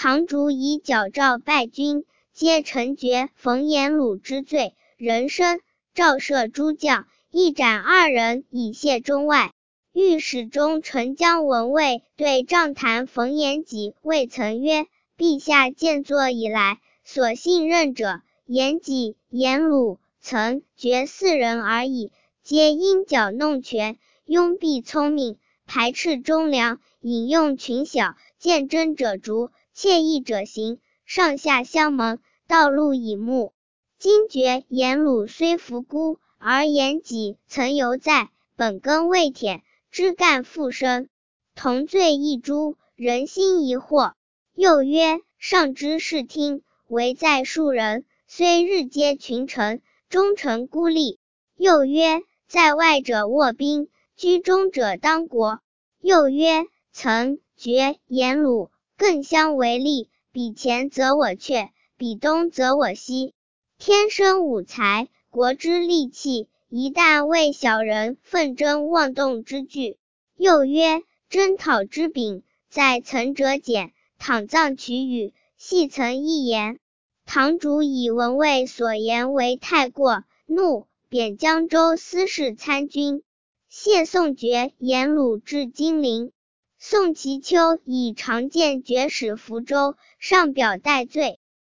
堂主以矫诏败军，皆臣决冯延鲁之罪，人生诏赦诸将，一斩2人，以谢中外。御史中丞姜文卫对帐谈冯延己未曾曰：陛下建作以来，所信任者，延己、延鲁、曾决4人而已，皆因搅弄权，拥蔽聪明，排斥忠良，引用群小，见真者逐，窃议者行，上下相盟，道路以目。今觉延鲁虽服孤，而延己曾犹在，本根未忝，枝干复生，同罪一诛，人心疑惑。又曰：上知视听，唯在庶人，虽日皆群臣，忠臣孤立。又曰：在外者卧兵，居中者当国。又曰：曾决延鲁更相为利，比前则我阙，比东则我西。天生五才，国之利器，一旦为小人奋争妄动之具。又曰：征讨之柄，在曾者简，倘藏取语，系曾一言。堂主以文卫所言为太过，怒，贬江州司事参军。谢宋决延鲁至金陵。宋其丘以常见决使福州，上表戴罪。